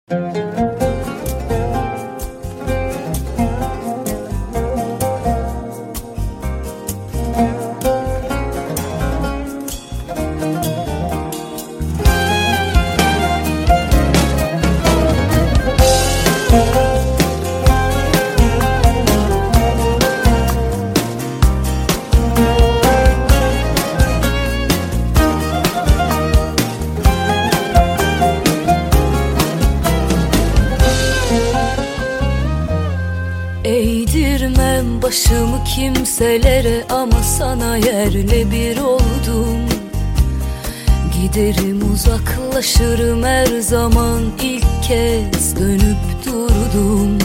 Eğdirmem başımı kimselere ama sana yerle bir oldum. Giderim uzaklaşırım her zaman, ilk kez dönüp durdum.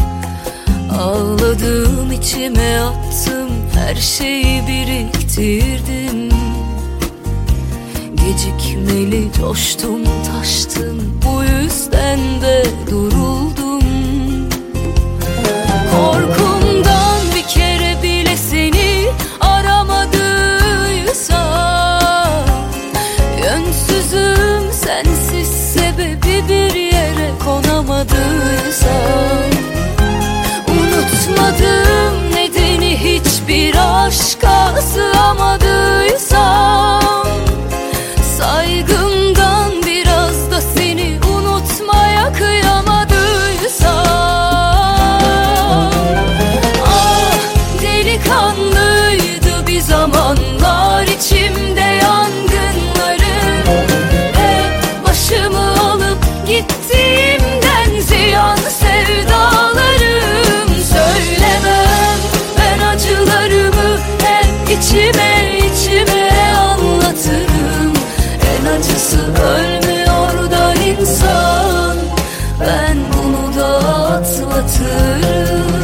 Ağladım, içime attım, her şeyi biriktirdim. Gecikmeli coştum, taştım, bu yüzden de duruldum. Korkumdan bir kere bile seni aramadıysam, yönsüzüm sensiz sebebi bir yere konamadıysam, unutmadım nedeni hiçbir aşka sığamadıysam, saygımdan biraz da seni unutmaya kıyamadıysam, kanlıydı bir zamanlar içimde yangınları. Hep başımı alıp gittiğimden ziyan sevdalarım. Söylemem ben acılarımı, hep içime içime anlatırım. En acısı ölmüyor da insan, ben bunu da atlatırım.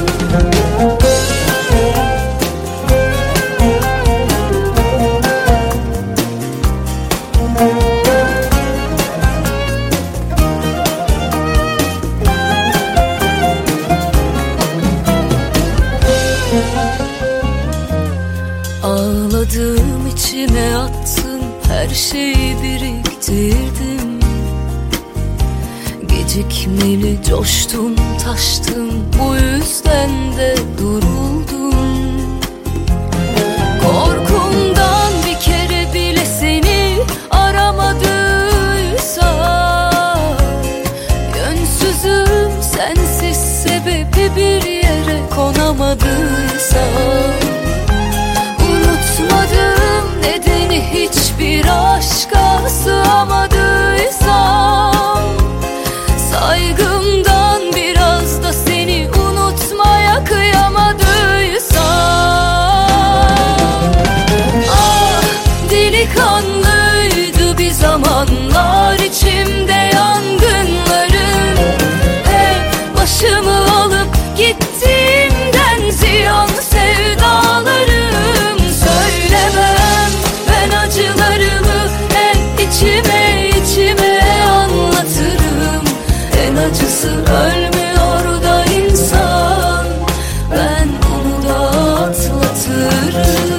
Ağladım, içime attım, her şeyi biriktirdim. Gecikmeli coştum, taştım, bu yüzden de duruldum. Korkumdan bir kere bile seni aramadıysam, yönsüzüm sensiz sebebi bir yere konamadıysam, unutmadım nedeni hiçbir aşka sığamadıysam, saygımdan biraz da seni unutmaya kıyamadıysam, ah delikanlıydı bir zamanlar içimde yangınların. Hep başımı alıp gittiğimden ziyan sevdalarım. Söylemem ben acılarımı, hep içime içime anlatırım. En acısı ölmüyor da insan, ben bunu da atlatırım.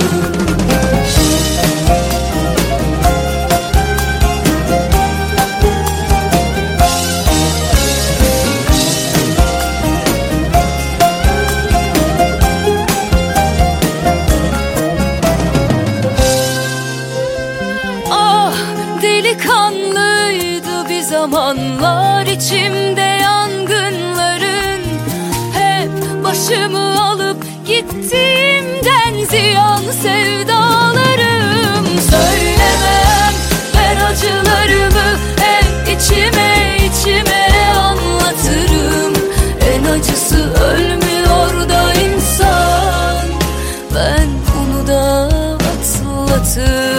Delikanlıydı bir zamanlar içimde yangınların. Hep başımı alıp gittiğimden ziyan sevdalarım. Söylemem ben acılarımı, hep içime içime anlatırım. En acısı ölmüyor da insan, ben bunu da atlatırım.